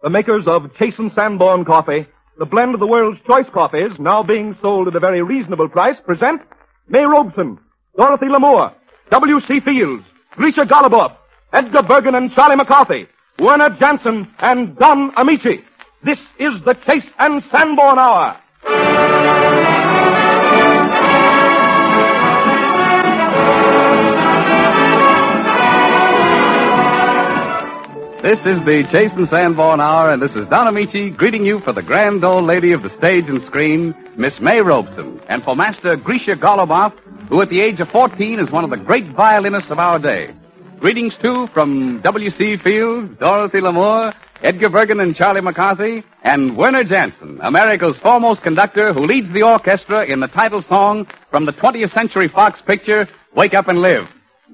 the makers of Chase & Sanborn Coffee, the blend of the world's choice coffees, now being sold at a very reasonable price, present May Robeson, Dorothy Lamour, W.C. Fields, Grisha Golubov, Edgar Bergen and Charlie McCarthy, Werner Jansen and Don Amici. This is the Chase & Sanborn Hour. This is the Chase & Sanborn Hour, and this is Don Amici greeting you for the grand old lady of the stage and screen, Miss May Robeson, and for Master Grisha Golubov, who at the age of 14 is one of the great violinists of our day. Greetings, too, from W.C. Fields, Dorothy Lamour, Edgar Bergen and Charlie McCarthy, and Werner Jansen, America's foremost conductor who leads the orchestra in the title song from the 20th Century Fox picture, Wake Up and Live.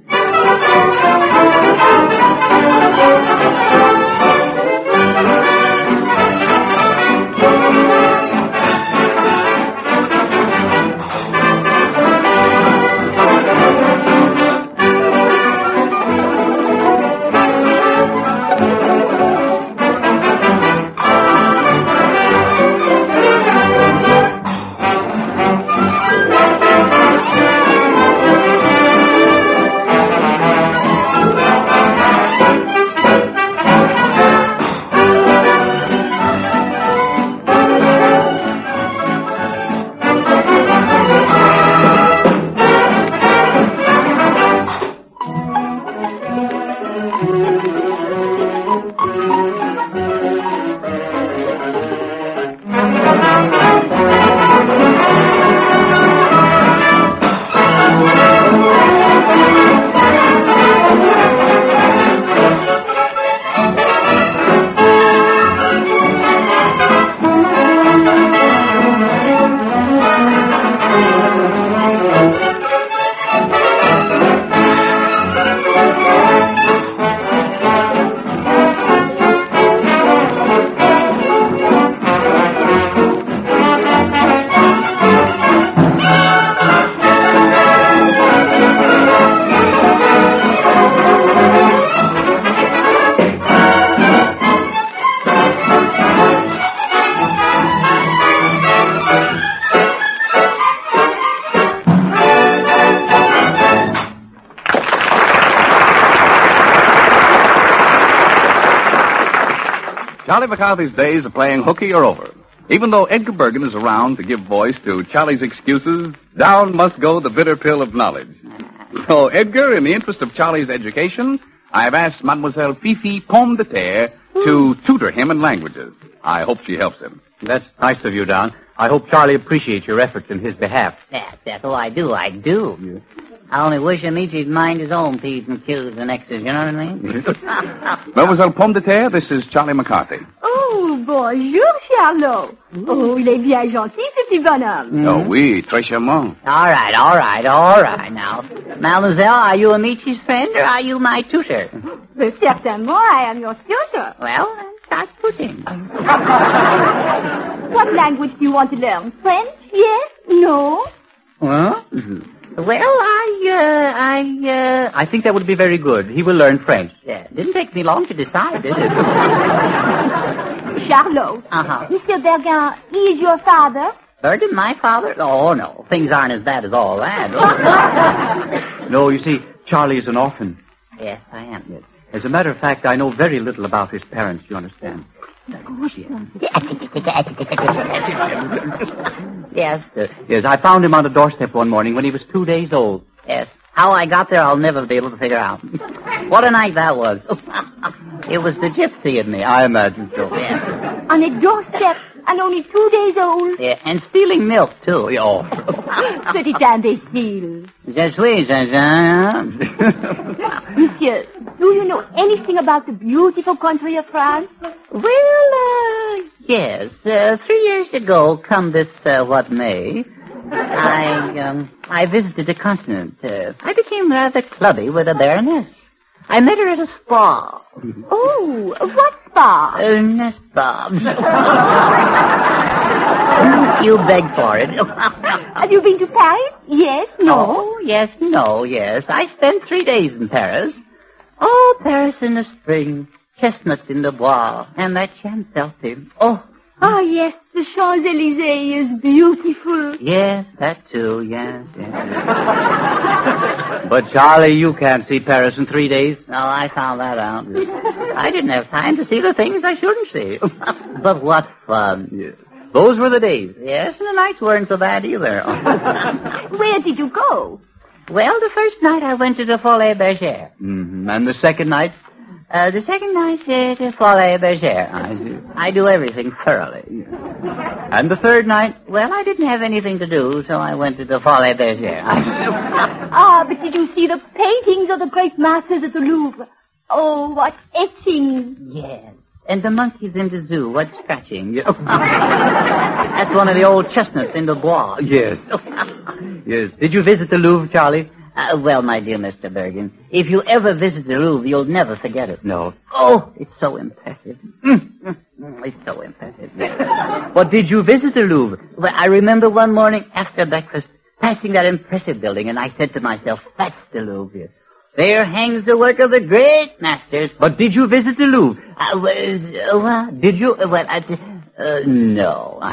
Charlie McCarthy's days of playing hooky are over. Even though Edgar Bergen is around to give voice to Charlie's excuses, down must go the bitter pill of knowledge. So, Edgar, in the interest of Charlie's education, I've asked Mademoiselle Fifi Pomme de Terre to tutor him in languages. I hope she helps him. That's nice of you, Don. I hope Charlie appreciates your efforts in his behalf. That's all I do. Yeah. I only wish Amici'd mind his own P's and Q's and X's, you know what I mean? Mademoiselle Pomme de Terre, this is Charlie McCarthy. Oh, bonjour, Charlot. Oh, il est bien gentil, ce petit bonhomme. Oh, oui, très charmant. All right, now. Mademoiselle, are you Amici's friend or are you my tutor? Certainement, I am your tutor. Well, start pushing. What language do you want to learn? French? Yes? No? Huh? Well, I think that would be very good. He will learn French. Didn't take me long to decide, did it? Charlot. Monsieur Bergen, he is your father? Bergen, my father? Oh, no. Things aren't as bad as all that. No, you see, Charlie is an orphan. Yes, I am. Yes. As a matter of fact, I know very little about his parents, you understand? Yes. Yes, I found him on the doorstep one morning when he was 2 days old. Yes. How I got there, I'll never be able to figure out. What a night that was. It was the gypsy in me. I imagine so. Yes. On a doorstep and only 2 days old? Yeah, and stealing milk, too. Oh. Petit imbécile. Je suis, Monsieur, do you know anything about the beautiful country of France? Well, yes. 3 years ago, come this, what May, I visited the continent. I became rather clubby with a baroness. I met her at a spa. Oh, what spa? A spa. You begged for it. Have you been to Paris? Yes, no? Oh, yes, no, yes. I spent 3 days in Paris. Oh, Paris in the spring. chestnuts in the bois, and that Champs-Élysées. Oh, Ah, yes, the Champs-Élysées is beautiful. yes, that too, yes. But, Charlie, you can't see Paris in 3 days. No, I found that out. I didn't have time to see the things I shouldn't see. But what fun. Yes. Those were the days. Yes, and the nights weren't so bad either. Where did you go? Well, the first night I went to the Folie Bergère. Mm-hmm. And the second night? The second night, the Folie Bergère. I do everything thoroughly. And the third night, well, I didn't have anything to do, so I went to the Folie Bergère. But did you see the paintings of the great masters at the Louvre? Oh, what etchings. Yes. And the monkeys in the zoo, what scratching? That's one of the old chestnuts in the bois. Yes. Yes. Did you visit the Louvre, Charlie? Well, my dear Mr. Bergen, if you ever visit the Louvre, you'll never forget it. No. Oh, it's so impressive. It's so impressive. But did you visit the Louvre? Well, I remember one morning after breakfast, passing that impressive building, and I said to myself, that's the Louvre. There hangs the work of the great masters. But did you visit the Louvre? Did you? No.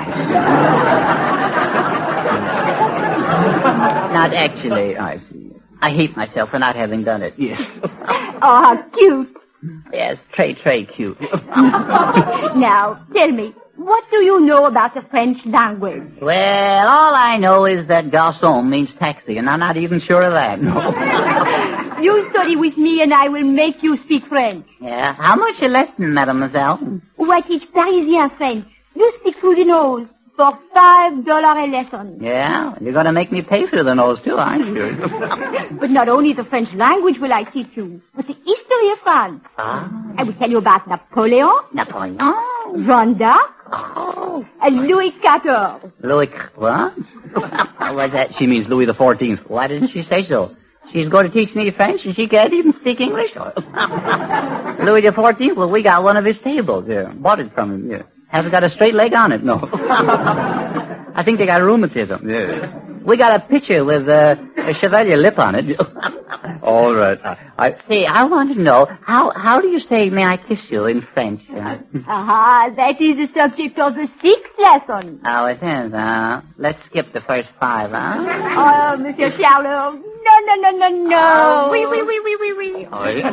Not actually, I see. I hate myself for not having done it. Yes. Oh, how cute. Yes, très cute. Now, tell me, what do you know about the French language? Well, all I know is that garçon means taxi, and I'm not even sure of that. No. You study with me and I will make you speak French. Yeah, how much a lesson, mademoiselle? Oh, I teach Parisian French. You speak through the nose for $5 a lesson. Yeah, you're going to make me pay through the nose, too, aren't you? But not only the French language will I teach you, but the history of France. Ah. I will tell you about Napoleon. Napoleon. Jeanne d'Arc. Oh. And Louis XIV. Louis, what? What's that? She means Louis XIV. Why didn't she say so? She's going to teach me French and she can't even speak English. Louis XIV, well, we got one of his tables here. Bought it from him, yeah. Hasn't got a straight leg on it, no. I think they got rheumatism. Yeah. We got a picture with a Chevalier lip on it. All right. I want to know, how do you say, may I kiss you in French? That is the subject of the 6th lesson. Oh, it is, let's skip the first 5, huh? Oh, Monsieur Charlot. No. Oui. Oh, yeah.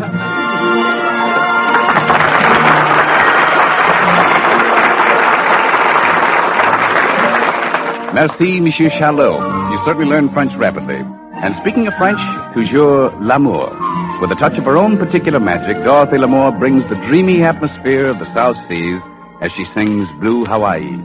Merci, Monsieur Charlot. You certainly learned French rapidly. And speaking of French, toujours l'amour. With a touch of her own particular magic, Dorothy Lamour brings the dreamy atmosphere of the South Seas as she sings Blue Hawaii.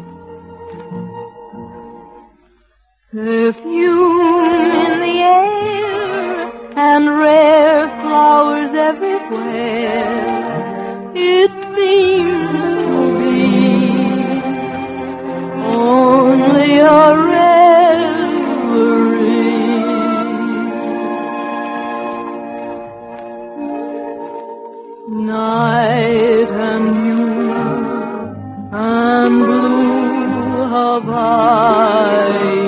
Perfume in the air and rare flowers everywhere. It seems to be only a reverie. Night and you and blue Hawaii.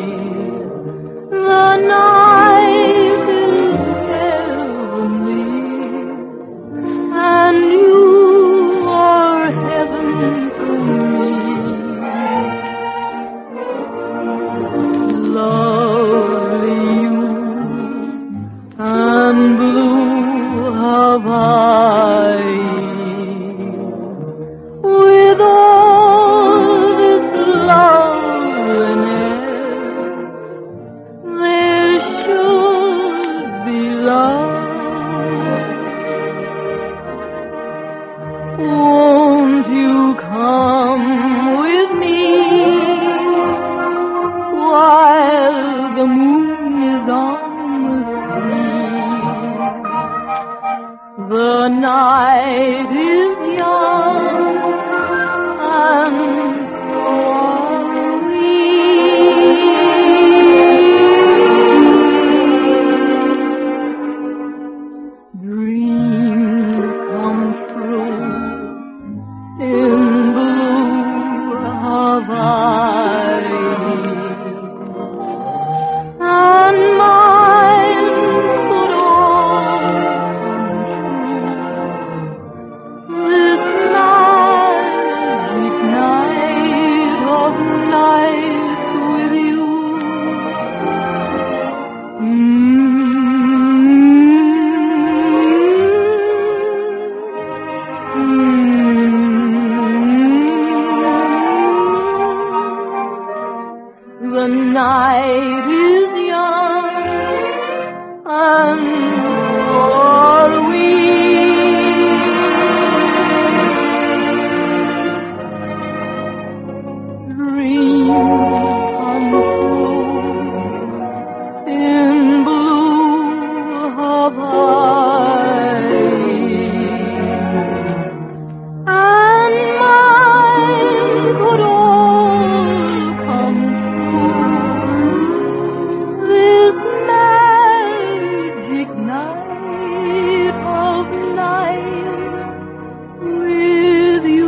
The night is heavenly, and you are heaven to me. Lovely you and blue Hawaii. With all this loveliness, there should be love. Won't you come with me while the moon is on the sea? The night is young and so are we. Dreams come true in blue night is young, and are we. Dreams come true in blue Hawaii, and mine could all come true this magic night of night with you.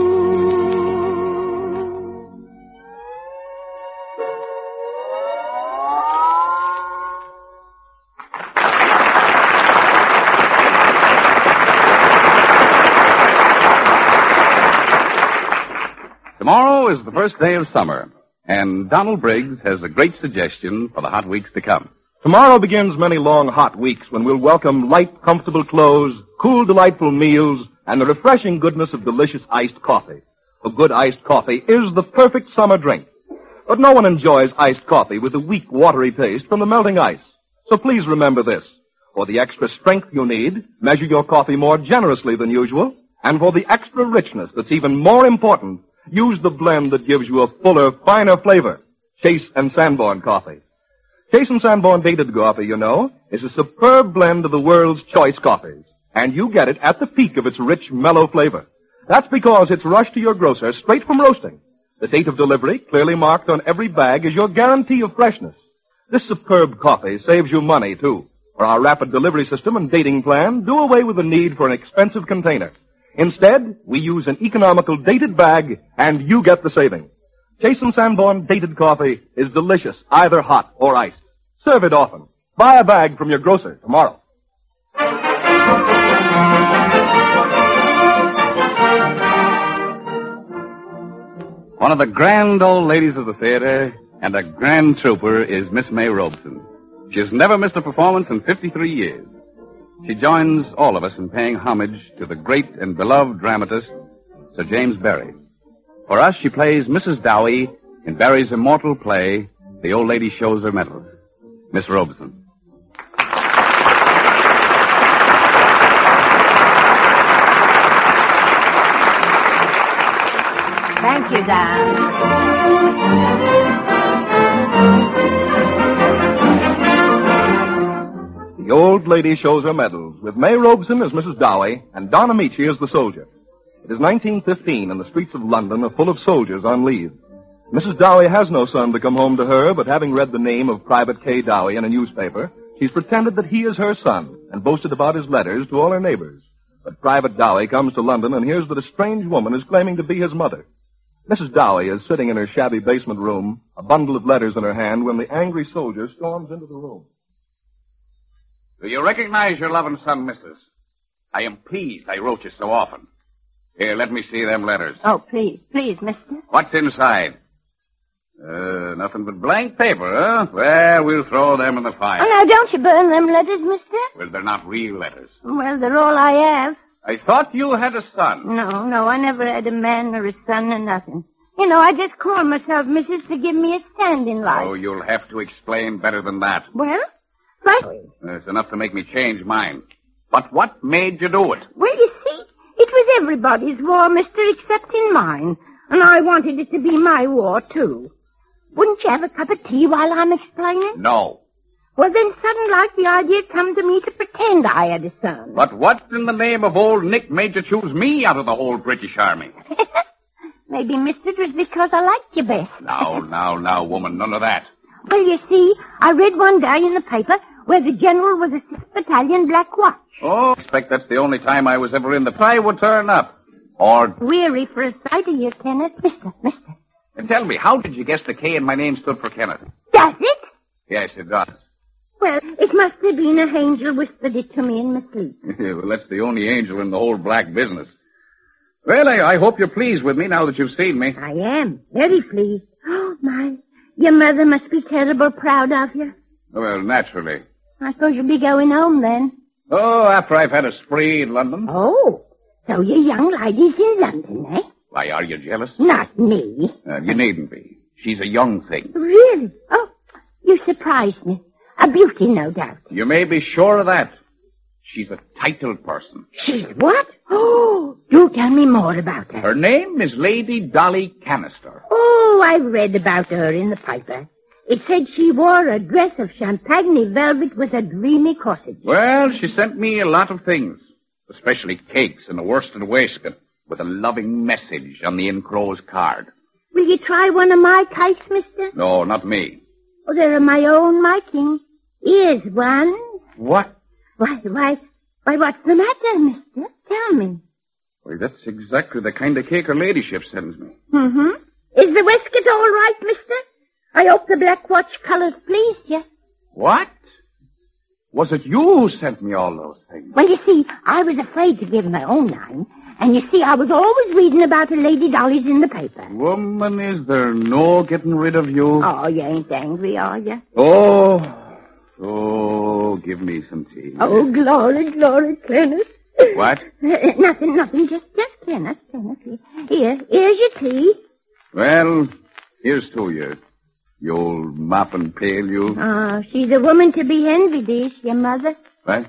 Tomorrow is the first day of summer, and Donald Briggs has a great suggestion for the hot weeks to come. Tomorrow begins many long hot weeks when we'll welcome light, comfortable clothes, cool, delightful meals, and the refreshing goodness of delicious iced coffee. A good iced coffee is the perfect summer drink. But no one enjoys iced coffee with the weak, watery taste from the melting ice. So please remember this. For the extra strength you need, measure your coffee more generously than usual. And for the extra richness that's even more important, use the blend that gives you a fuller, finer flavor. Chase and Sanborn coffee. Chase and Sanborn dated coffee, you know, is a superb blend of the world's choice coffees. And you get it at the peak of its rich, mellow flavor. That's because it's rushed to your grocer straight from roasting. The date of delivery, clearly marked on every bag, is your guarantee of freshness. This superb coffee saves you money, too. For our rapid delivery system and dating plan, do away with the need for an expensive container. Instead, we use an economical dated bag, and you get the saving. Chase and Sanborn dated coffee is delicious, either hot or iced. Serve it often. Buy a bag from your grocer tomorrow. One of the grand old ladies of the theater and a grand trooper is Miss May Robeson. She has never missed a performance in 53 years. She joins all of us in paying homage to the great and beloved dramatist, Sir James Barrie. For us, she plays Mrs. Dowie in Barrie's immortal play, The Old Lady Shows Her Medals. Miss Robeson. Thank you, Dan. The Old Lady Shows Her Medals, with May Robeson as Mrs. Dowie and Don Amici as the soldier. It is 1915, and the streets of London are full of soldiers on leave. Mrs. Dowie has no son to come home to her, but having read the name of Private K. Dowie in a newspaper, she's pretended that he is her son and boasted about his letters to all her neighbors. But Private Dowie comes to London and hears that a strange woman is claiming to be his mother. Mrs. Dowie is sitting in her shabby basement room, a bundle of letters in her hand, when the angry soldier storms into the room. Do you recognize your loving son, missus? I am pleased I wrote you so often. Here, let me see them letters. Oh, please, mister. What's inside? Nothing but blank paper, huh? Well, we'll throw them in the fire. Oh, now, don't you burn them letters, mister. Well, they're not real letters. Well, they're all I have. I thought you had a son. No, I never had a man or a son or nothing. You know, I just call myself missus to give me a stand in life. Oh, you'll have to explain better than that. Well, first... It's enough to make me change mine. But what made you do it? Well, you see, it was everybody's war, mister, excepting mine. And I wanted it to be my war, too. Wouldn't you have a cup of tea while I'm explaining? No. Well, then sudden like the idea come to me to pretend I had a son. But what in the name of old Nick made you choose me out of the whole British Army? Maybe, mister, it was because I liked you best. Now, woman, none of that. Well, you see, I read one day in the paper where the general was a 6th Battalion Black Watch. Oh, I expect that's the only time I was ever in the I would turn up. Or... Weary for a sight of you, Kenneth. Mister. And tell me, how did you guess the K in my name stood for Kenneth? Does it? Yes, it does. Well, it must have been an angel whispered it to me in my sleep. Well, that's the only angel in the whole black business. Well, I hope you're pleased with me now that you've seen me. I am. Very pleased. Oh, my. Your mother must be terrible proud of you. Well, naturally. I suppose you'll be going home then. Oh, after I've had a spree in London. Oh, so your young lady's in London, eh? Why, are you jealous? Not me. You needn't be. She's a young thing. Really? Oh, You surprised me. A beauty, no doubt. You may be sure of that. She's a titled person. She's what? Oh, do tell me more about her. Her name is Lady Dolly Canister. Oh, I read about her in the paper. It said she wore a dress of champagne velvet with a dreamy corsage. Well, she sent me a lot of things, especially cakes and a worsted waistcoat with a loving message on the enclosed card. Will you try one of my kites, mister? No, not me. Oh, they're of my own making. Here's one. What? Why, what's the matter, mister? Tell me. Why, that's exactly the kind of cake her ladyship sends me. Mm-hmm. Is the waistcoat all right, mister? I hope the black watch colors pleased you. What? Was it you who sent me all those things? Well, you see, I was afraid to give my own name. And you see, I was always reading about her Lady Dolly's in the paper. Woman, is there no getting rid of you? Oh, you ain't angry, are you? Oh, give me some tea. Oh, glory, Kenneth. What? Nothing, just Kenneth. Here's your tea. Well, here's to you. You old mop and pail, you. Oh, she's a woman to be envied, is your mother? What?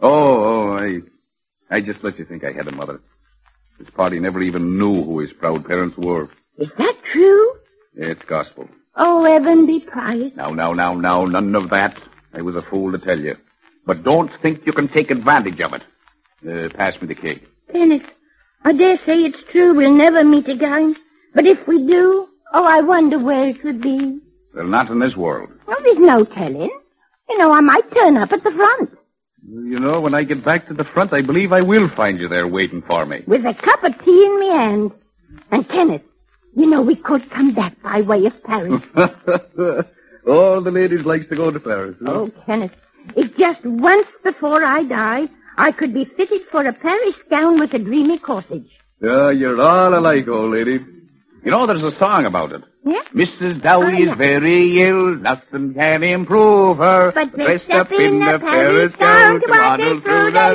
I just let you think I had a mother. This party never even knew who his proud parents were. Is that true? It's gospel. Oh, heaven be praised. Now, none of that. I was a fool to tell you. But don't think you can take advantage of it. Pass me the cake. Kenneth, I dare say it's true we'll never meet again. But if we do, I wonder where it would be. Well, not in this world. Oh, there's no telling. I might turn up at the front. You know, when I get back to the front, I believe I will find you there waiting for me. With a cup of tea in my hand. And, Kenneth, we could come back by way of Paris. All the ladies likes to go to Paris. Huh? Oh, Kenneth, if just once before I die, I could be fitted for a Paris gown with a dreamy corsage. Yeah, you're all alike, old lady. You know, there's a song about it. Yeah? Mrs. Dowdy is very ill, nothing can improve her. But dressed up in the Paris gown to waddle through the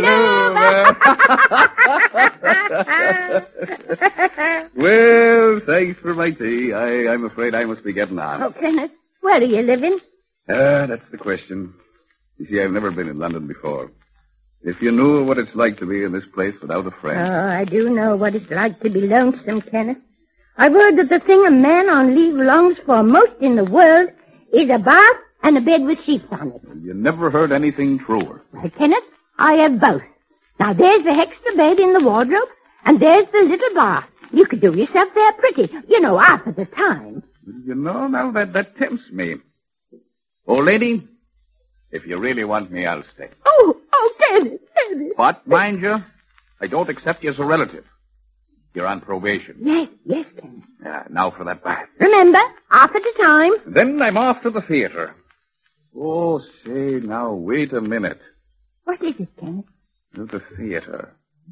Louvre. Well, thanks for my tea. I'm afraid I must be getting on. Oh, Kenneth, where are you living? That's the question. You see, I've never been in London before. If you knew what it's like to be in this place without a friend. Oh, I do know what it's like to be lonesome, Kenneth. I've heard that the thing a man on leave longs for most in the world is a bath and a bed with sheets on it. You never heard anything truer. Well, Kenneth, I have both. Now, there's the extra bed in the wardrobe, and there's the little bath. You could do yourself there pretty, half of the time. Now that tempts me. Old lady, if you really want me, I'll stay. Oh, Kenneth. But, mind you, I don't accept you as a relative. You're on probation. Yes, Kenneth. Now for that bath. Remember, half at a time. Then I'm off to the theater. Oh, say, now, wait a minute. What is it, Kenneth? The theater.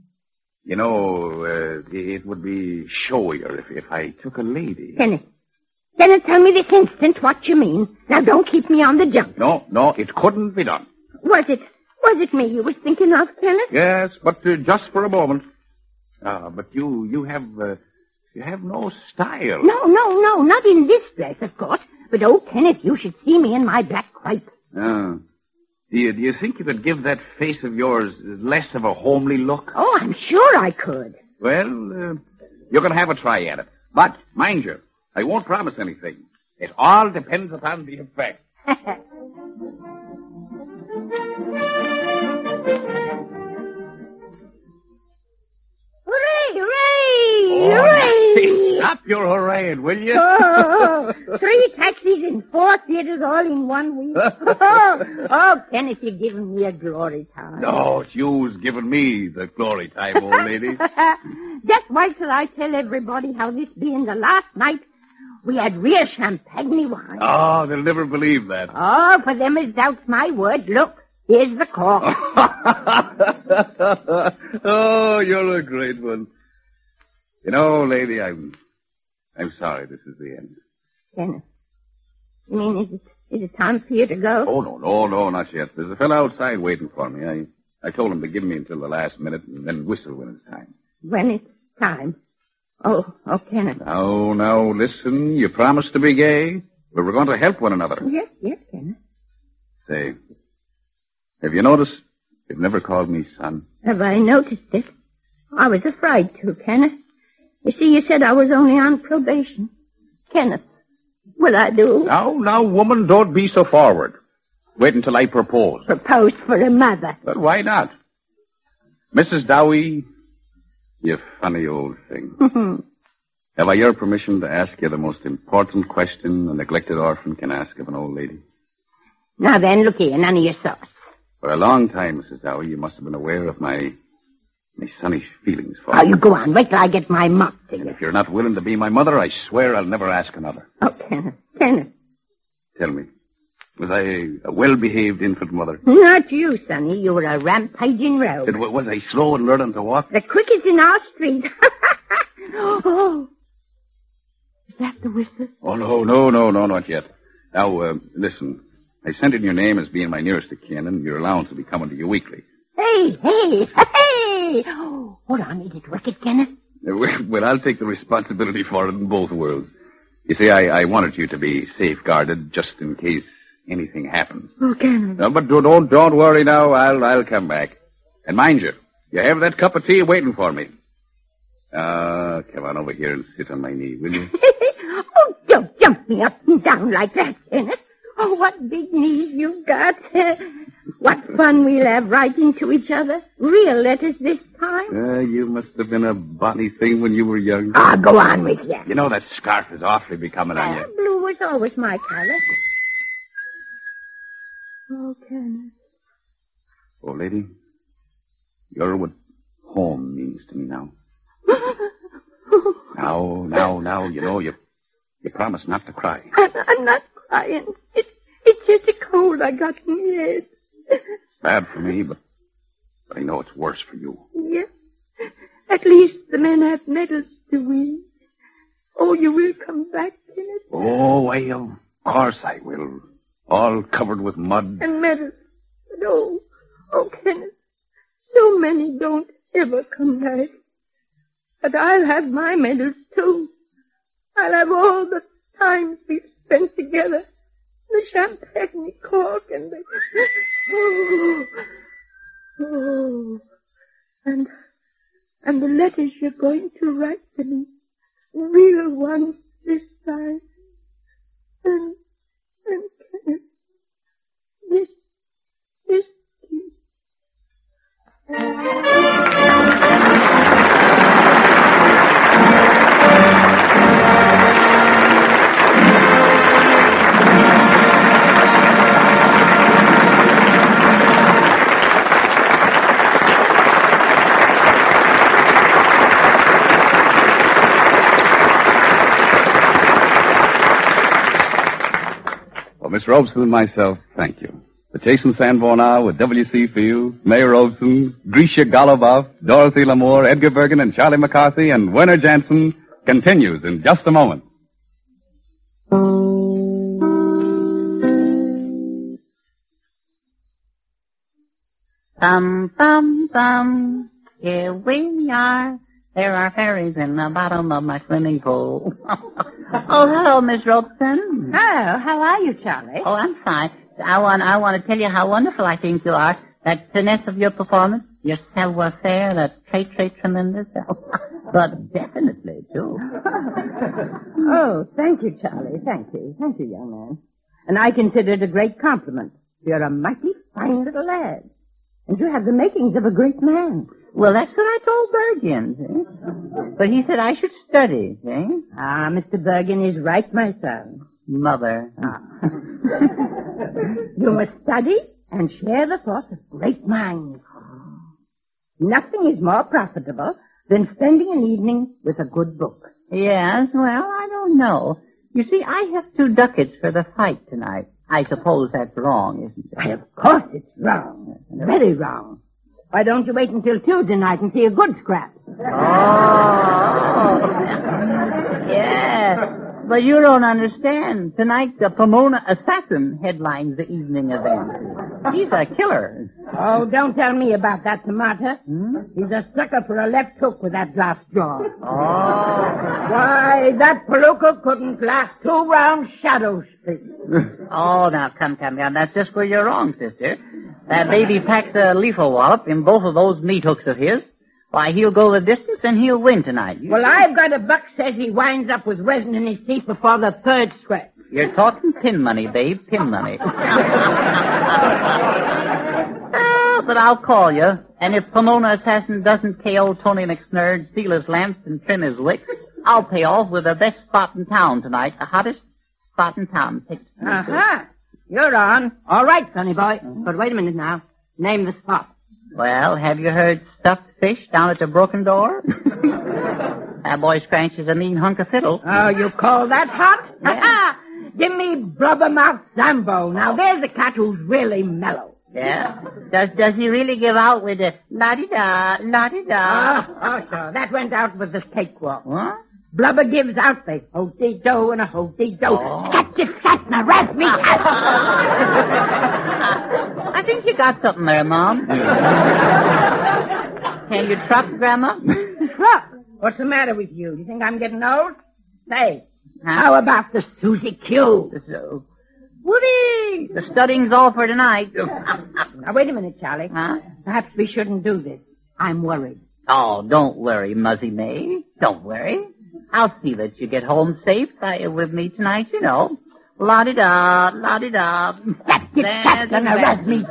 It would be showier if I took a lady. Kenneth, tell me this instant what you mean. Now, don't keep me on the jump. No, it couldn't be done. Was it me you was thinking of, Kenneth? Yes, but just for a moment. But you have no style. No, not in this dress, of course. But, Kenneth, you should see me in my black crape. Do you think you could give that face of yours less of a homely look? Oh, I'm sure I could. Well, you're going to have a try at it. But, mind you, I won't promise anything. It all depends upon the effect. Hooray! Stop your hurrahing, will you? 3 taxis and 4 theaters all in 1 week. Kenneth, you're giving me a glory time. No, it's you's giving me the glory time, old lady. Just wait till I tell everybody how this being the last night we had real champagne wine. Oh, they'll never believe that. Oh, for them as doubts my word, look, here's the cork. Oh, you're a great one. Lady, I'm sorry this is the end. Kenneth, you mean, is it time for you to go? Oh, no, not yet. There's a fellow outside waiting for me. I told him to give me until the last minute and then whistle when it's time. When it's time? Oh, Kenneth. Now, listen. You promised to be gay. We were going to help one another. Yes, Kenneth. Say, have you noticed you've never called me son? Have I noticed it? I was afraid to, Kenneth. You see, you said I was only on probation. Kenneth, will I do? Now, woman, don't be so forward. Wait until I propose. Propose for a mother. But why not? Mrs. Dowie, you funny old thing. Have I your permission to ask you the most important question a neglected orphan can ask of an old lady? Now then, look here, none of your sauce. For a long time, Mrs. Dowie, you must have been aware of my sonnish feelings for Oh, you. you go on. Wait till I get my mop to And you. if you're not willing to be my mother, I swear I'll never ask another. Oh, Kenneth. Tell me, was I a well-behaved infant mother? Not you, Sonny. You were a rampaging rogue. Was I slow in learning to walk? The quickest in our street. Oh. Is that the whistle? Oh, no, not yet. Now, listen. I sent in your name as being my nearest of kin, and your allowance will be coming to you weekly. Hey! Oh, hold on, is it wicked, Kenneth? Well, I'll take the responsibility for it in both worlds. You see, I wanted you to be safeguarded just in case anything happens. Oh, Kenneth. No, but don't worry now. I'll come back. And mind you have that cup of tea waiting for me. Come on over here and sit on my knee, will you? Oh, don't jump me up and down like that, Kenneth. Oh, what big knees you've got. What fun we'll have writing to each other. Real letters this time. You must have been a bonny thing when you were young. Ah, go on with you. You know that scarf is awfully becoming on you. Blue was always my color. Oh, Kenneth. Oh, lady, you're what home means to me now. Now, you promised not to cry. I'm not crying. It's just a cold I got in the head. Bad for me, but I know it's worse for you. Yes. At least the men have medals to win. Oh, you will come back, Kenneth? Oh, why, of course I will. All covered with mud. And medals. But oh, Kenneth, so many don't ever come back. But I'll have my medals, too. I'll have all the times we've spent together. The champagne cork and the... Oh. And the letters you're going to write to me. Real ones this time. And Kenneth, this kiss. Well, Miss Robeson and myself, thank you. The Chase and Sanborn Hour with W.C. Fields, May Robeson, Grisha Goluboff, Dorothy Lamour, Edgar Bergen, and Charlie McCarthy, and Werner Jansen continues in just a moment. Bum. Here we are. There are fairies in the bottom of my swimming pool. Oh, hello, Miss Robeson. Oh, how are you, Charlie? Oh, I'm fine. I want to tell you how wonderful I think you are. That finesse of your performance, your savoir-faire, that trait tremendous. But definitely, too. Oh, thank you, Charlie. Thank you. Thank you, young man. And I consider it a great compliment. You're a mighty fine little lad. And you have the makings of a great man. Well, that's what I told Bergen, see? But he said I should study, see? Ah, Mr. Bergen is right, my son. Mother. You must study and share the thoughts of great minds. Nothing is more profitable than spending an evening with a good book. Yes, well, I don't know. You see, I have 2 ducats for the fight tonight. I suppose that's wrong, isn't it? Why, of course it's wrong. Very wrong. Why don't you wait until Tuesday night and see a good scrap? Oh. Yes. But you don't understand. Tonight, the Pomona Assassin headlines the evening event. He's a killer. Oh, don't tell me about that, Tomato. He's a sucker for a left hook with that glass jaw. Oh. Why, that Palooka couldn't last 2 round shadow street. Oh, now, come. Now, that's just where you're wrong, sister. That baby packs a lethal wallop in both of those meat hooks of his. Why, he'll go the distance and he'll win tonight. Well, I've got a buck says he winds up with resin in his teeth before the 3rd sweat. You're talking pin money, babe, pin money. But I'll call you. And if Pomona Assassin doesn't KO Tony McSnurd, steal his lamps, and trim his wicks, I'll pay off with the best spot in town tonight, the hottest spot in town. Uh-huh. You're on. All right, sonny boy. But wait a minute now. Name the spot. Well, have you heard stuffed fish down at the broken door? That boy scratches a mean hunk of fiddle. Oh, you call that hot? Yeah. Give me Blubbermouth Sambo. Now, there's a cat who's really mellow. Yeah? Does he really give out with a la-di-da, la-di-da? Oh, sure. That went out with the cakewalk. What? Blubber gives out the ho-dee-do and a ho-dee-do. Oh. Catch it, cat, now razz me. I think you got something there, Mom. Can you truck, Grandma? Truck? What's the matter with you? Do you think I'm getting old? Say, Huh? how about the Susie Q? Woody! The studying's all for tonight. Now, wait a minute, Charlie. Huh? Perhaps we shouldn't do this. I'm worried. Oh, don't worry, Muzzy May. Don't worry. I'll see that you get home safe with me tonight, you know. La-di-da, la-di-da. Catch it, cat, and razz me.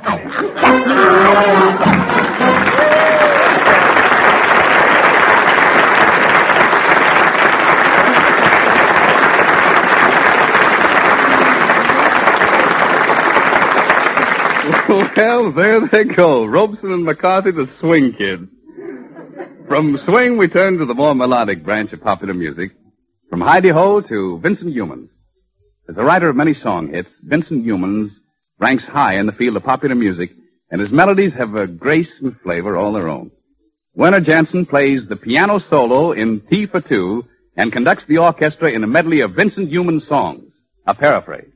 Well, there they go. Robeson and McCarthy, the swing kids. From swing, we turn to the more melodic branch of popular music. From Heidi-Ho to Vincent Youmans. As a writer of many song hits, Vincent Youmans ranks high in the field of popular music, and his melodies have a grace and flavor all their own. Werner Jansen plays the piano solo in Tea for Two and conducts the orchestra in a medley of Vincent Youmans songs. A paraphrase.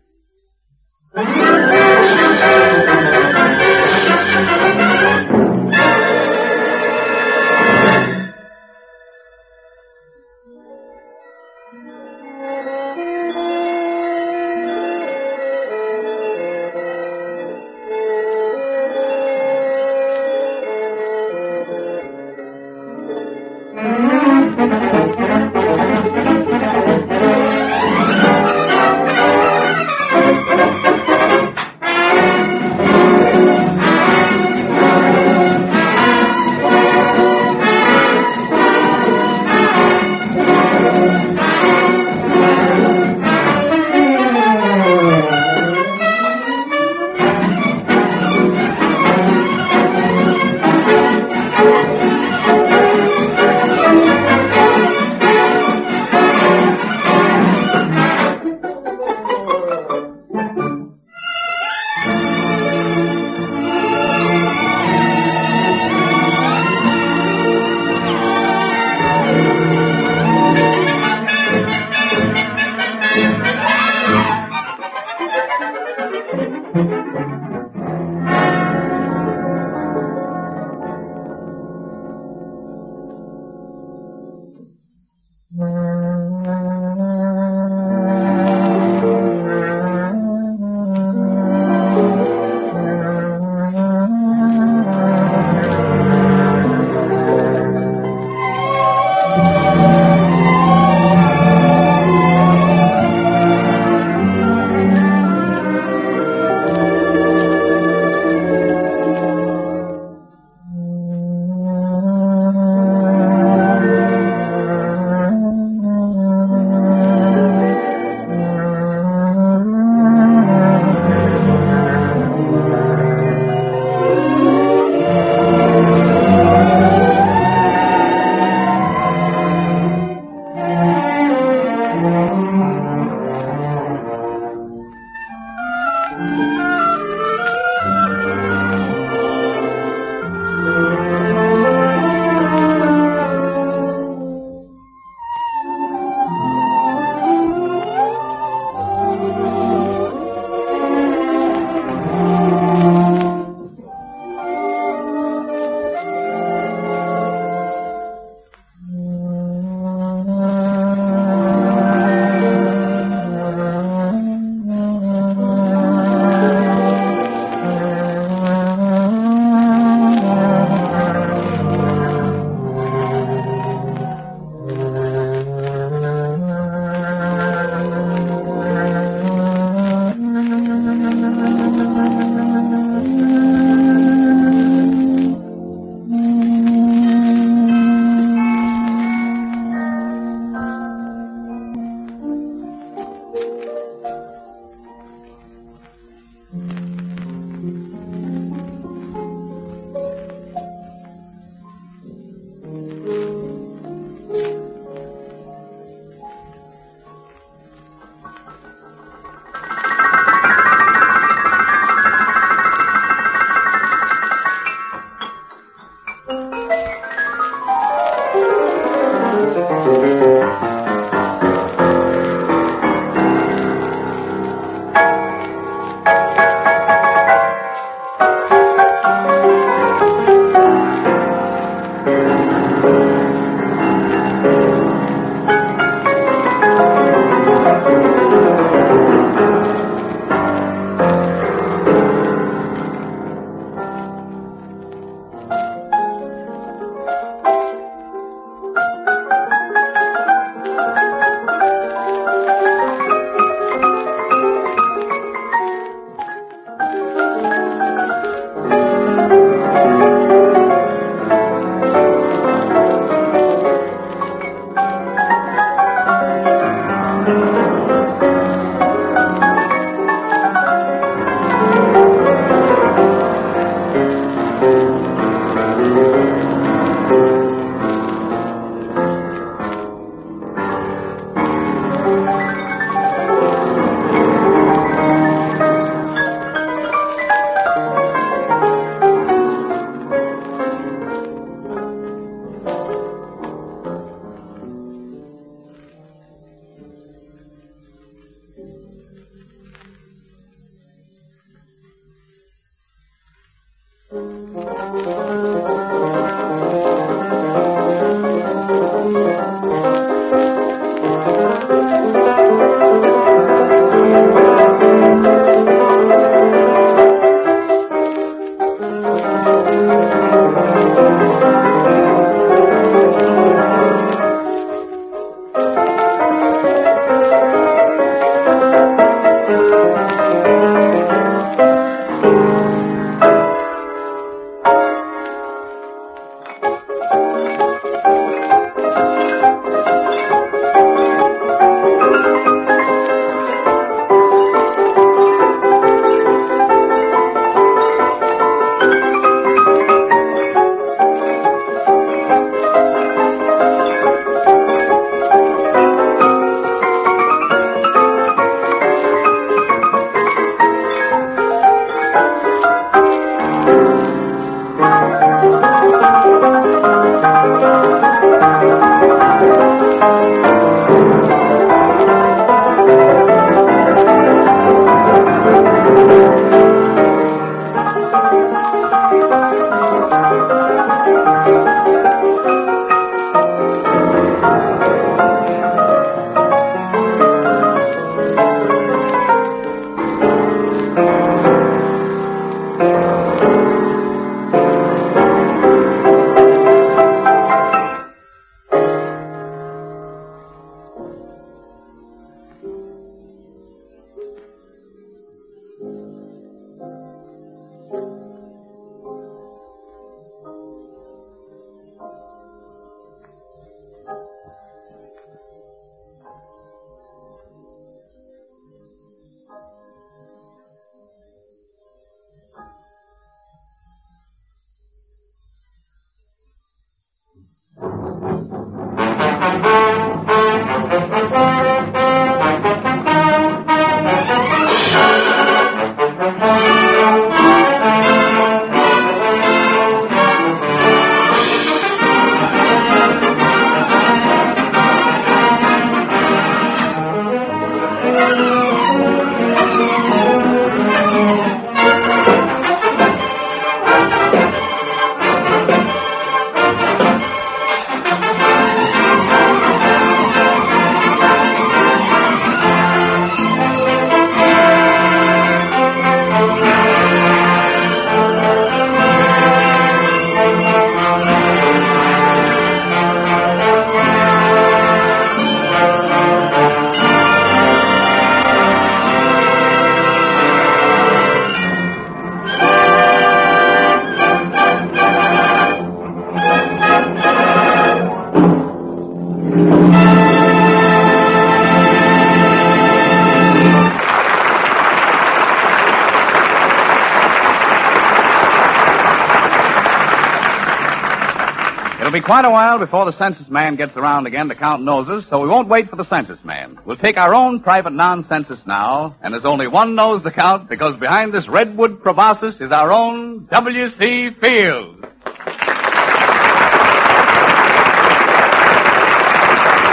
It'll be quite a while before the census man gets around again to count noses, so we won't wait for the census man. We'll take our own private non-census now, and there's only one nose to count because behind this redwood proboscis is our own W.C. Fields.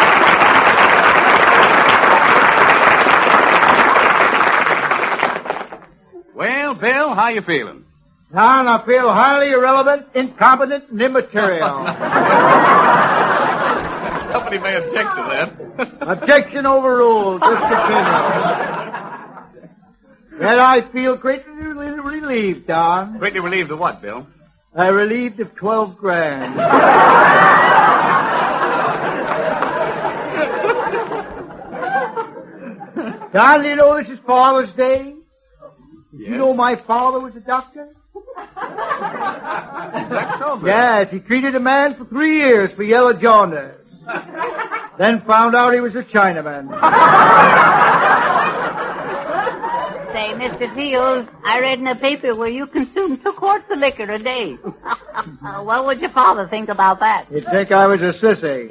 how you feeling? Don, I feel highly irrelevant, incompetent, and immaterial. Somebody may object to that. Objection overruled. Discontinue. Yet I feel greatly relieved, Don. Greatly relieved of what, Bill? Relieved of 12 grand. Don, do you know this is Father's Day? Yes. You know my father was a doctor? Is that so, Bill? Yes, he treated a man for 3 years for yellow jaundice. Then found out he was a Chinaman. Say, Mr. Fields, I read in the paper where you consume 2 quarts of liquor a day. What would your father think about that? You'd think I was a sissy.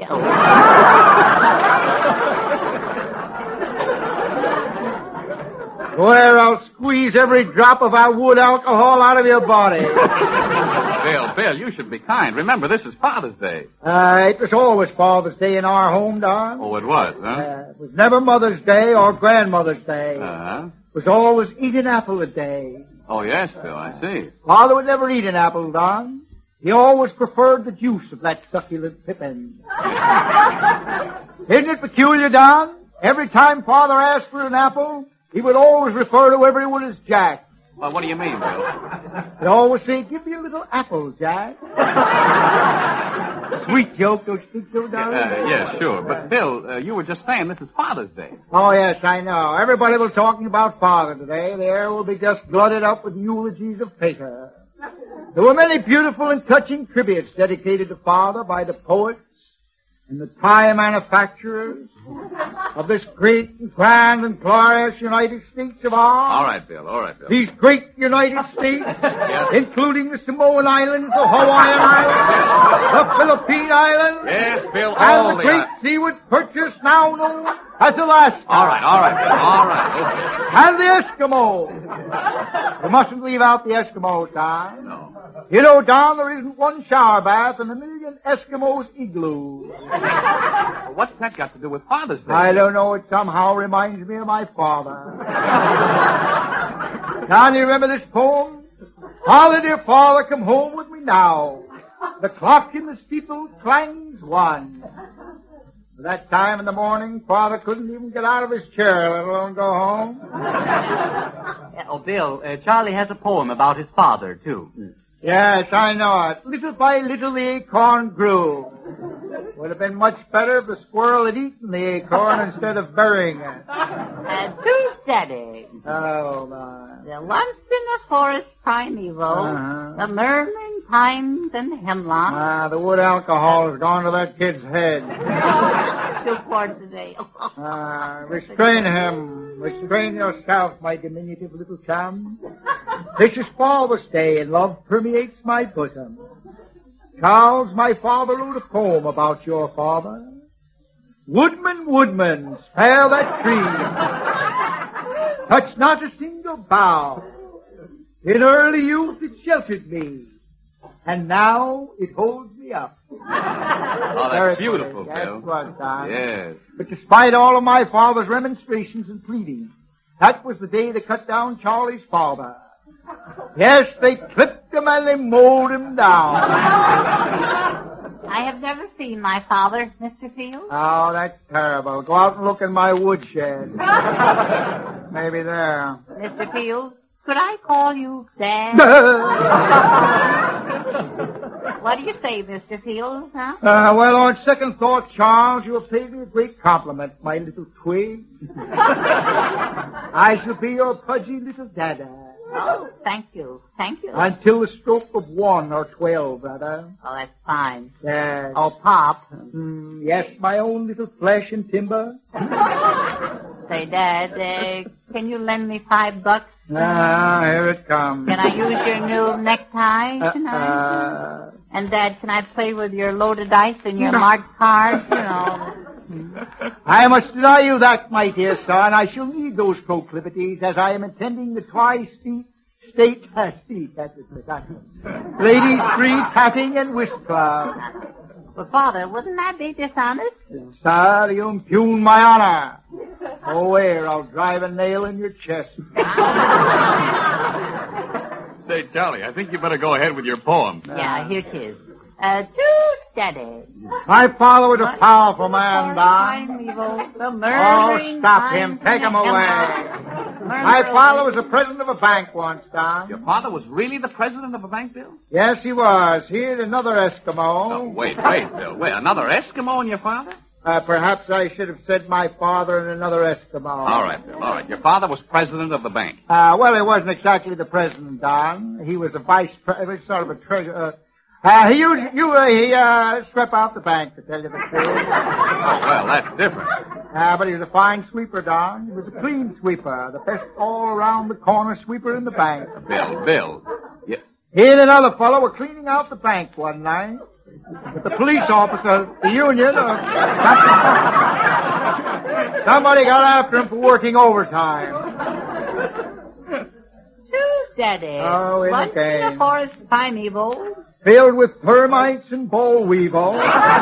Where I'll squeeze every drop of our wood alcohol out of your body. Bill, you should be kind. Remember, this is Father's Day. It was always Father's Day in our home, Don. Oh, it was, huh? It was never Mother's Day or Grandmother's Day. Uh-huh. It was always eat an apple a day. Oh, yes, Bill, I see. Father would never eat an apple, Don. He always preferred the juice of that succulent pippin. Isn't it peculiar, Don? Every time Father asked for an apple, he would always refer to everyone as Jack. Well, what do you mean, Bill? He'd always say, give me a little apple, Jack. Sweet joke, don't you think so, darling? Yes, sure. But, Bill, you were just saying this is Father's Day. Oh, yes, I know. Everybody was talking about Father today. The air will be just glutted up with eulogies of pater. There were many beautiful and touching tributes dedicated to Father by the poets and the tie manufacturers of this great and grand and glorious United States of ours. All right, Bill. These great United States, including the Samoan Islands, the Hawaiian Islands, the Philippine Islands, Yes, Bill, and all the the great seaward purchase now known as Alaska. All right, Bill. All right. And the Eskimos. We mustn't leave out the Eskimos, Don. No. You know, Don, there isn't one shower bath in a million Eskimos' igloos. Well, what's that got to do with Father's Day? I don't know. It somehow reminds me of my father. Don, you remember this poem? Father, dear Father, come home with me now. The clock in the steeple clangs 1. At that time in the morning, Father couldn't even get out of his chair, let alone go home. Oh, Bill, Charlie has a poem about his father, too. Yes, I know it. Little by little the acorn grew. Would have been much better if the squirrel had eaten the acorn instead of burying it. Too steady. Oh, my. There once in a forest primeval, the murmuring pines and hemlock. The wood alcohol has gone to that kid's head. 2 quarts a day. Restrain him. Restrain yourself, my diminutive little chum. This is Father's Day, and love permeates my bosom. Charles, my father wrote a poem about your father. Woodman, woodman, spare that tree. Touch not a single bough. In early youth it sheltered me, and now it holds me up. Oh, that's beautiful, Bill. Yes. But despite all of my father's remonstrations and pleadings, that was the day they cut down Charlie's father. Yes, they clipped him and they mowed him down. I have never seen my father, Mr. Fields. Oh, that's terrible. Go out and look in my woodshed. Maybe there. Mr. Fields, could I call you Dad? What do you say, Mr. Fields, huh? Well, on second thought, Charles, you have paid me a great compliment, my little twig. I shall be your pudgy little dada. Oh, thank you. Until the stroke of 1 or 12, brother. Oh, that's fine. Yes. Oh, Pop. Yes, my own little flesh and timber. Say, Dad, can you lend me $5? Here it comes. Can I use your new necktie tonight? And, Dad, can I play with your loaded dice and your marked cards? You know. I must deny you that, my dear son. I shall need those proclivities as I am attending the Tri-State Ladies Free Tatting and Whist Club. But, Father, wouldn't that be dishonest? Sir, you impugn my honor. Oh, where? I'll drive a nail in your chest. Say, Charlie, I think you better go ahead with your poem. Yeah, here it is. Too steady. My father was a powerful man, Don. Oh, stop him. Take him away. My father was the president of a bank once, Don. Your father was really the president of a bank, Bill? Yes, he was. Here's another Eskimo. Oh, wait, Bill. Wait, another Eskimo and your father? Perhaps I should have said my father and another Eskimo. All right, Bill, all right. Your father was president of the bank. Well, he wasn't exactly the president, Don. He was a vice president, sort of a treasurer. He swept out the bank, to tell you the truth. Oh, well, that's different. But he was a fine sweeper, Don. He was a clean sweeper, the best all-around-the-corner sweeper in the bank. Bill. He and another fellow were cleaning out the bank one night. But the police officer, the union, somebody got after him for working overtime. Too steady. Oh, in Once the game. in a forest primeval. Filled with termites and boll weevil.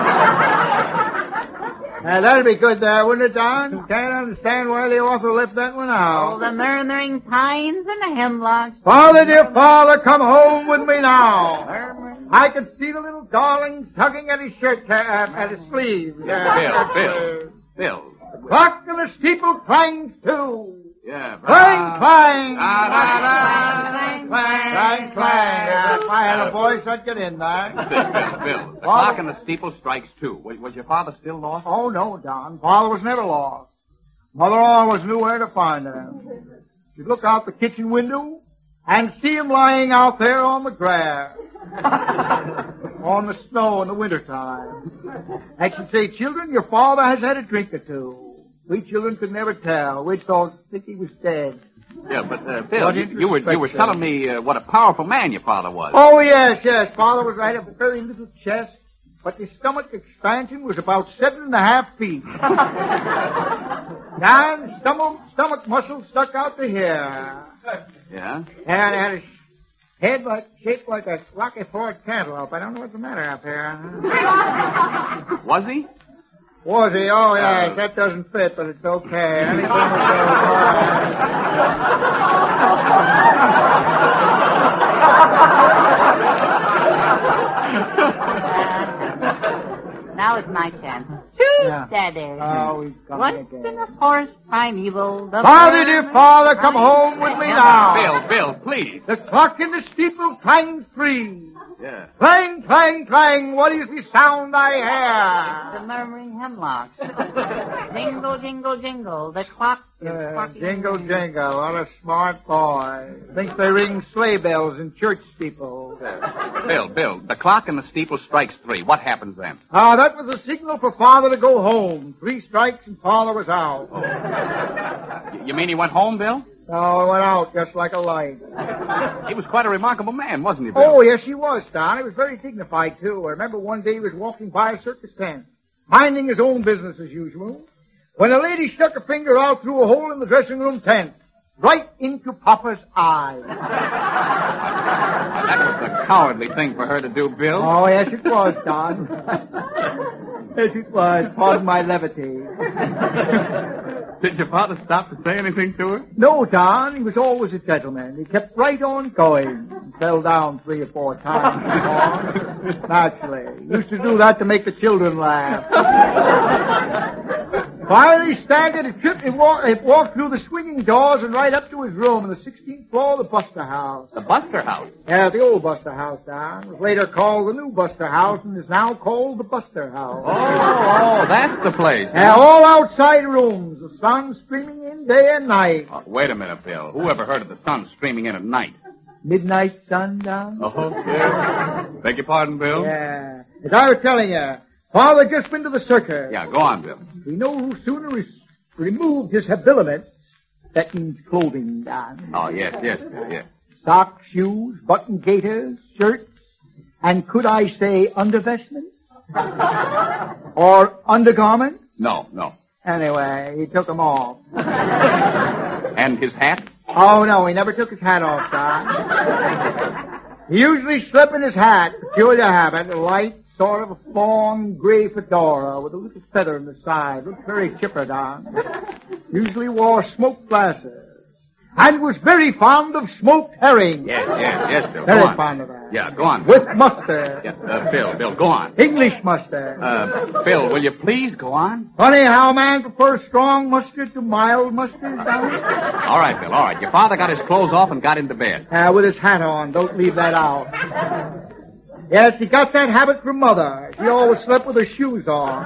That'd be good there, wouldn't it, Don? Can't understand why the author left that one Oh, out. the murmuring pines and the hemlocks. Father, dear father, come home with me now. I could see the little darling tugging at his shirt, at his sleeves. Bill. The clock in the steeple clangs too. Yeah. Clang, clang. Clang, Clang, clang. If I had a voice, I'd get in there. Bill. The clock in the steeple strikes 2. Was your father still lost? Oh, no, Don. Father was never lost. Mother always knew where to find him. She'd look out the kitchen window and see him lying out there on the grass. On the snow in the wintertime. And she'd say, children, your father has had a drink or two. We children could never tell. We'd think he was dead. Yeah, but, Bill, you were telling me what a powerful man your father was. Oh, yes. Father was right, a very little chest, but his stomach expansion was about 7.5 feet. Now, stomach muscles stuck out to here. Yeah? And had a head shaped like a Rocky Ford cantaloupe. I don't know what's the matter up here. Was he? Was he? Oh, yes. That doesn't fit, but it's okay. Anything will Now it's my chance. Too steady. Oh, he's coming Once again. in a forest primeval. Father, dear father, come home with me now. Bill, please. The clock in the steeple clangs 3. Yeah. Clang, clang, clang. What is the sound I hear? The murmuring hemlocks. Jingle, jingle, jingle. The clock is clocking. Jingle, jingle. What a smart boy. Thinks they ring sleigh bells in church steeples. Bill, the clock in the steeple strikes 3. What happens then? That was a signal for Father to go home. 3 strikes and Father was out. You mean he went home, Bill? Oh, he went out just like a light. He was quite a remarkable man, wasn't he, Bill? Oh, yes, he was, Don. He was very dignified, too. I remember one day he was walking by a circus tent, minding his own business as usual, when a lady stuck her finger out through a hole in the dressing room tent, right into Papa's eye. That was a cowardly thing for her to do, Bill. Oh, yes, it was, Don. Yes, it was. Pardon my levity. Did your father stop to say anything to her? No, Don. He was always a gentleman. He kept right on going. Fell down 3 or 4 times. Naturally. Used to do that to make the children laugh. Finally staggered, he walked through the swinging doors and right up to his room on the 16th floor of the Buster House. The Buster House? Yeah, the old Buster House, Don. It was later called the new Buster House and is now called the Buster House. Oh, that's the place. Yeah, all outside rooms. The sun streaming in day and night. Oh, wait a minute, Bill. Who ever heard of the sun streaming in at night? Midnight sun, Don? Oh, yeah. Beg your pardon, Bill? Yeah. As I was telling you, Father just been to the circus. Yeah, go on, Bill. We know who sooner removed his habiliments. That means clothing, Don. Oh, yes. Socks, shoes, button gaiters, shirts, and could I say undervestments? Or undergarments? No. Anyway, he took them off. And his hat? Oh, no, he never took his hat off, Don. He usually slept in his hat, peculiar habit, a light, sort of a fawn gray fedora with a little feather in the side. Looked very chipper, Don. Usually wore smoked glasses. and was very fond of smoked herring. Yes, Bill. Very Go on. fond of that. Yeah, go on. With mustard. Yeah, Bill, go on. English mustard. Bill, will you please go on? Funny how a man prefers strong mustard to mild mustard, Donald. All right, Bill, all right. Your father got his clothes off and got into bed. With his hat on. Don't leave that out. Yes, he got that habit from Mother. She always slept with her shoes on.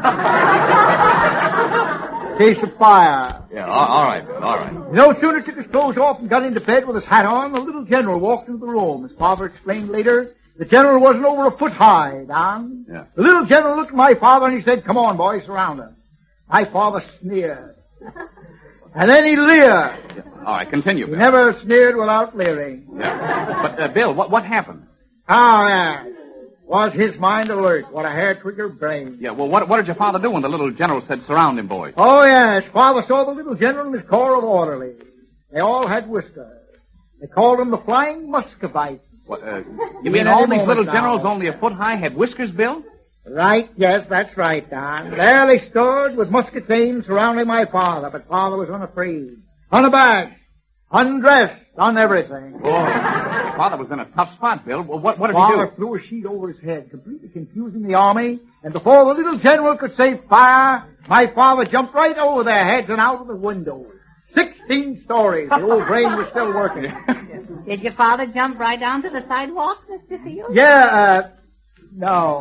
In case of fire. Yeah, all right, Bill, all right. No sooner took his clothes off and got into bed with his hat on, the little general walked into the room. His father explained later, the general wasn't over a foot high, Don. Yeah. The little general looked at my father and he said, "Come on, boy, surround him." My father sneered. And then he leered. Yeah. All right, continue, He Bill. never sneered without leering. Yeah. But, Bill, what happened? Oh, yeah. Was his mind alert? What a hair-trigger brain. Yeah, well, what did your father do when the little general said, "Surround him, boys"? Oh, yes. Father saw the little general and his corps of orderlies. They all had whiskers. They called them the Flying Muscovites. What, you mean all these little generals only a foot high had whiskers, Bill? Right, yes, that's right, Don. There they stood with muskets aimed surrounding my father, but father was unafraid, unabashed, undressed, on everything. Oh, father was in a tough spot, Bill. Well, what did he Father do? threw a sheet over his head, completely confusing the army, and before the little general could say fire, my father jumped right over their heads and out of the window. 16 stories. The old brain was still working. Did your father jump right onto the sidewalk, Mr. Field? Yeah, no.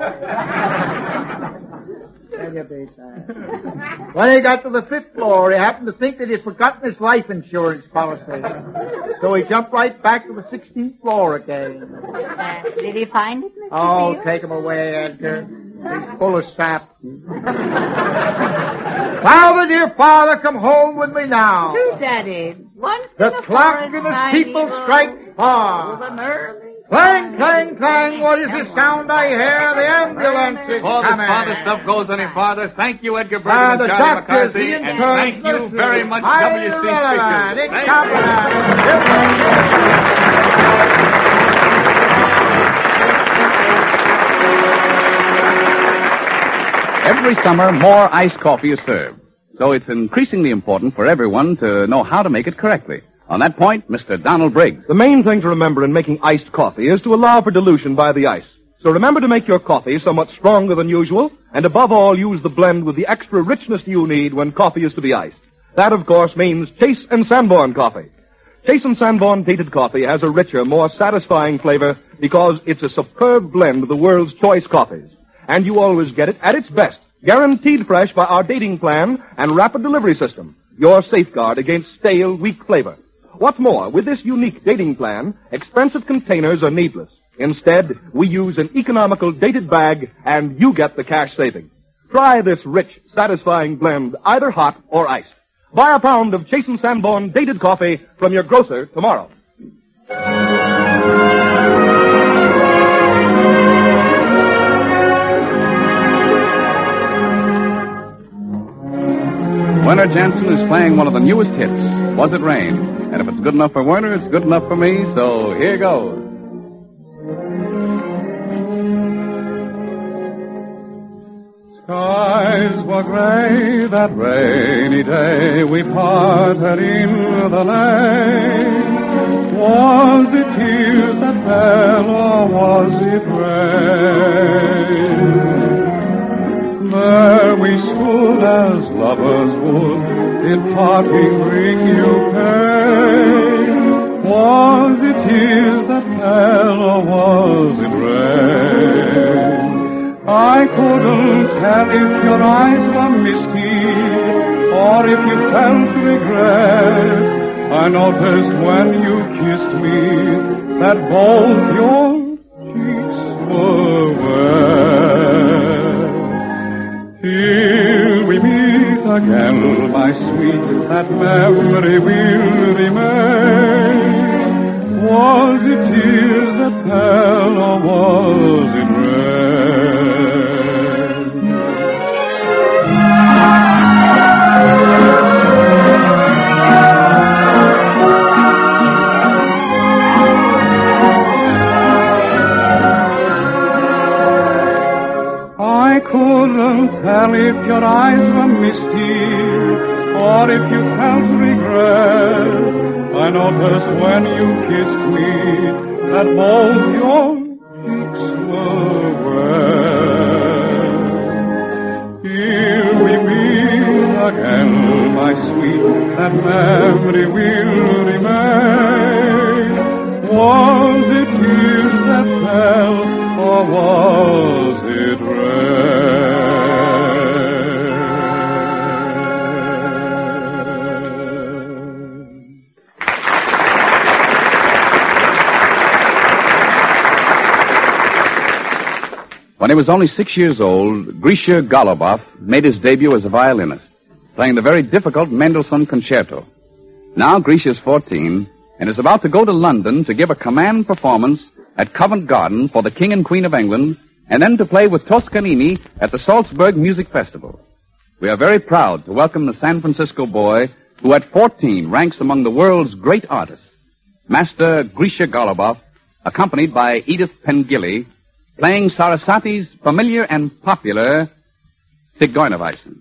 Can you beat that? When he got to the 5th floor, he happened to think that he'd forgotten his life insurance policy. So he jumped right back to the 16th floor again. Did he find it, Mr. Oh, Field? take him away, Edgar. He's full of sap. Father, dear father, come home with me now. True, Daddy. Once The in a clock forest and the night steeple eagle strike with far. an early Clang, clang, clang, what is the sound I hear? The ambulance is Before this coming. father stuff goes any farther, thank you, Edgar Bergen Ah, and the Charlie doctors, McCarthy, the and interns, thank you nurses, very much, highly W.C. relevant, Speakers. Every summer, more iced coffee is served. So it's increasingly important for everyone to know how to make it correctly. On that point, Mr. Donald Briggs. The main thing to remember in making iced coffee is to allow for dilution by the ice. So remember to make your coffee somewhat stronger than usual, and above all, use the blend with the extra richness you need when coffee is to be iced. That, of course, means Chase and Sanborn coffee. Chase and Sanborn dated coffee has a richer, more satisfying flavor because it's a superb blend of the world's choice coffees. And you always get it at its best, guaranteed fresh by our dating plan and rapid delivery system, your safeguard against stale, weak flavor. What's more, with this unique dating plan, expensive containers are needless. Instead, we use an economical dated bag, and you get the cash savings. Try this rich, satisfying blend, either hot or iced. Buy a pound of Chase and Sanborn dated coffee from your grocer tomorrow. Werner Jansen is playing one of the newest hits, Was It Rain? And if it's good enough for Werner, it's good enough for me, so here goes. Skies were gray that rainy day we parted in the lane. Was it tears that fell or was it rain? There we stood as lovers would, did parting bring you pain? Was it tears that fell or was it rain? I couldn't tell if your eyes were misty or if you felt regret. I noticed when you kissed me that both your cheeks were wet. Till we meet again, my sweet, that memory will remain. Was it tears that fell or was it rain? I couldn't tell if your eyes were misty or if you felt regret. I I noticed when you kissed me that both your cheeks were wet. Here we meet again, my sweet, that memory will remain. Was it tears that fell, or was it rain? When he was only 6 years old, Grisha Golubov made his debut as a violinist, playing the very difficult Mendelssohn Concerto. Now Grisha is 14 and is about to go to London to give a command performance at Covent Garden for the King and Queen of England, and then to play with Toscanini at the Salzburg Music Festival. We are very proud to welcome the San Francisco boy who at 14 ranks among the world's great artists, Master Grisha Golubov, accompanied by Edith Pengilly, playing Sarasati's familiar and popular Zigeunerweisen.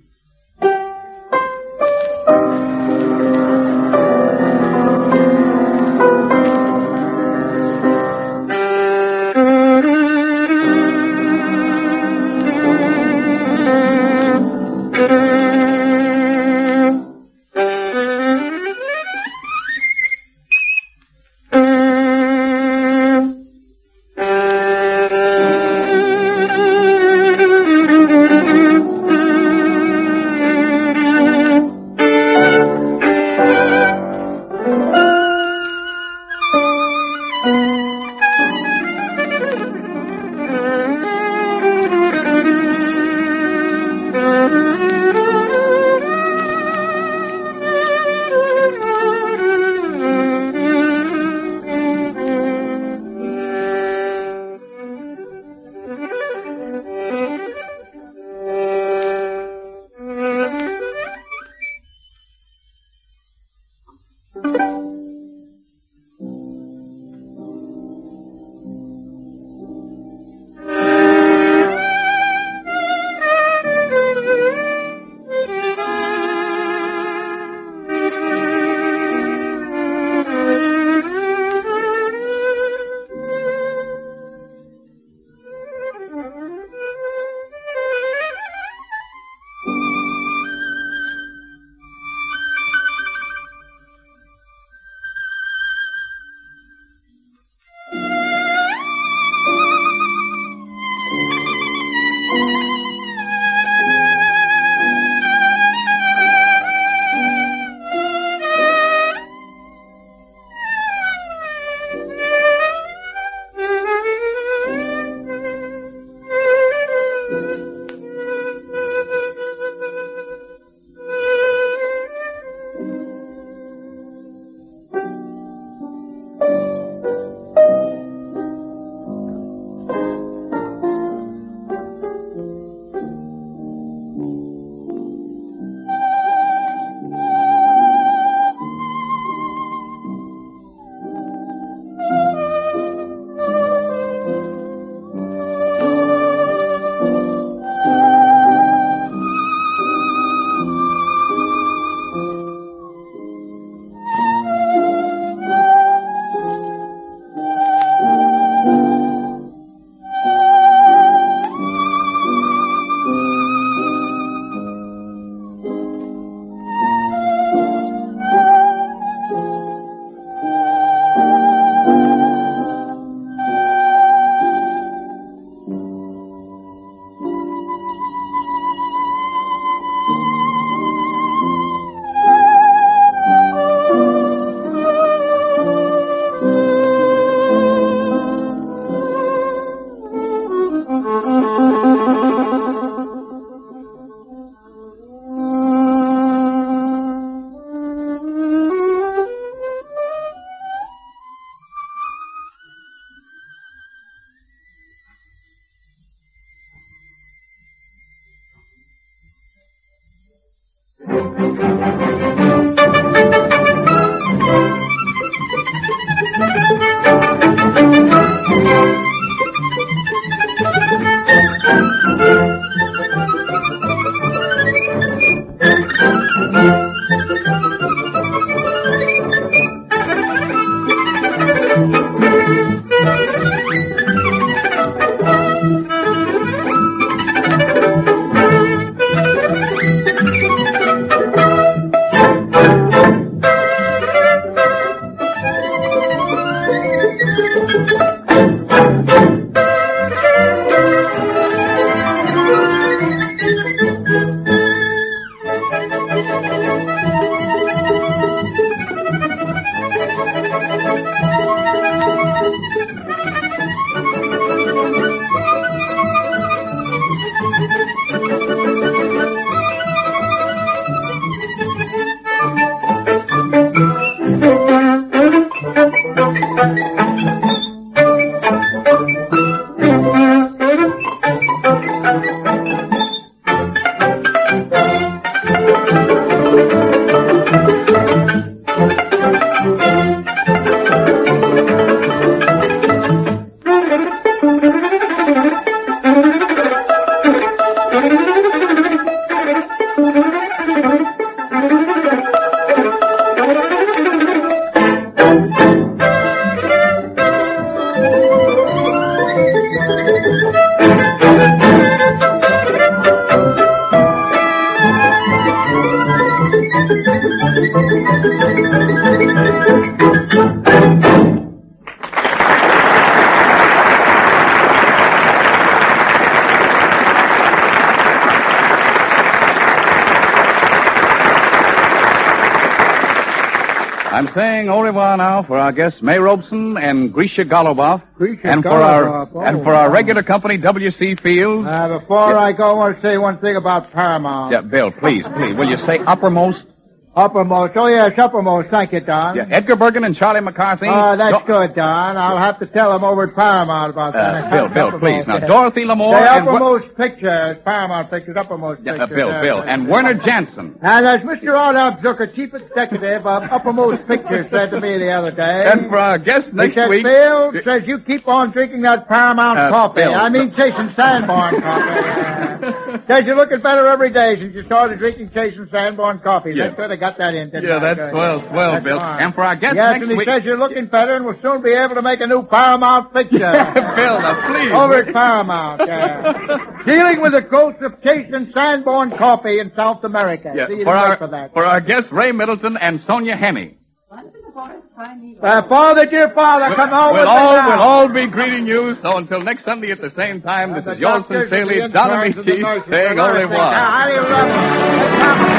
I'm saying au revoir now for our guests May Robeson and Grisha Goluboff. And for our regular company, W.C. Fields. Before I go, I want to say one thing about Paramount. Yeah, Bill, please. Will you say uppermost? Uppermost. Oh, yes, uppermost. Thank you, Don. Yeah, Edgar Bergen and Charlie McCarthy. Oh, that's good, Don. I'll have to tell them over at Paramount about that. Bill, please. Now, Dorothy Lamour. The uppermost picture. Paramount Pictures, uppermost picture. Bill. And Werner Jansen. And as Mr. Aldous Zucker, chief executive of Uppermost Pictures, said to me the other day. And for our guest next week. Bill says you keep on drinking that Paramount coffee. Bill. I mean, Chasing Sanborn coffee. Says you're looking better every day since you started drinking Chasing Sanborn coffee. Yeah. That's good. I got that in, didn't I? That's swell, Bill. Fine. And for our guest yes, next and he week. says you're looking better and will soon be able to make a new Paramount picture. Bill, now please. Over at Paramount, dealing with the ghost of Chasing Sanborn coffee in South America. Yeah, See, for our guests Ray Middleton and Sonia Henney. Father, dear Father, come over. We'll all be greeting you. So until next Sunday at the same time, this is yours sincerely, Don Amici, saying au revoir.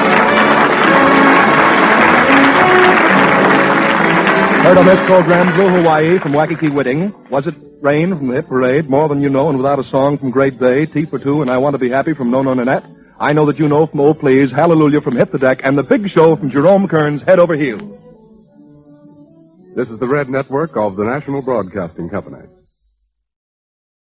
Heard on this program, Blue Hawaii from Waikiki Whitting. Was It Rain from the Hit Parade, More Than You Know and Without a Song from Great Day, Tea for Two and I Want to Be Happy from No No Nanette. I Know That You Know from Oh Please, Hallelujah from Hit the Deck, and The Big Show from Jerome Kern's Head Over Heels. This is the Red Network of the National Broadcasting Company.